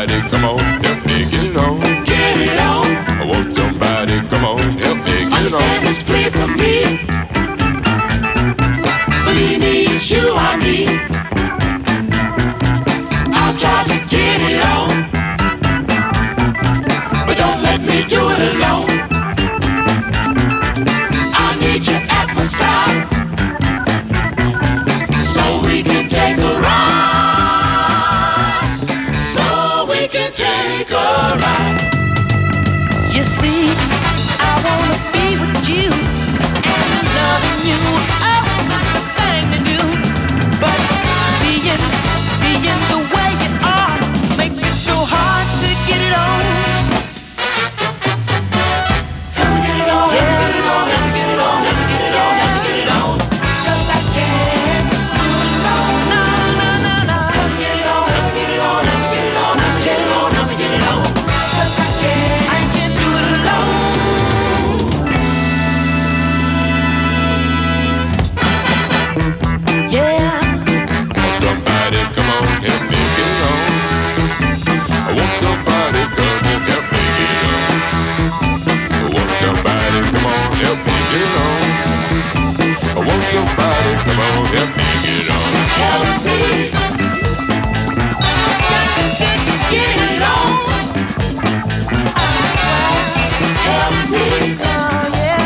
somebody, come on, help me get it on. Get it on. I want somebody, come on, help me get it Understand on. this plea from me. Believe me, it's you I need. I'll try to get it on, but don't let me do it alone. I need you at my side, so we can take a ride. So we can take a ride. You see, I wanna be with you and loving you. Oh, it's a thing to do. But being the way you are makes it so hard to get it on. Help me get it on, help me get it on, help me get it on, help me get it on, help me get it on. 'Cause I can't do it alone. No, no, no, no. Help me get it on, help me get it on, help me get it on, help me get it on, help me get it on. 'Cause I can't do it alone. Yeah. Want somebody, come on, help me get it on. I want somebody, come and help me get it on. I want somebody, come on, help me get it on. I want somebody, come on, help me get it on. Help me. Get it on. I swear. Help me. Oh, yeah.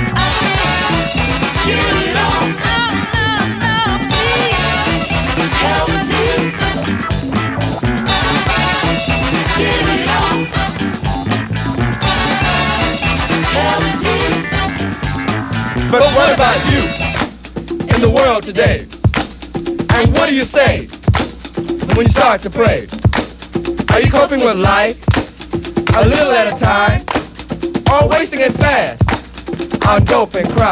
Get it on. Help me. Get it on. Help me. But what about you in the world today? And what do you say when you start to pray? Are you coping with life a little at a time, or wasting it fast on dope and crime?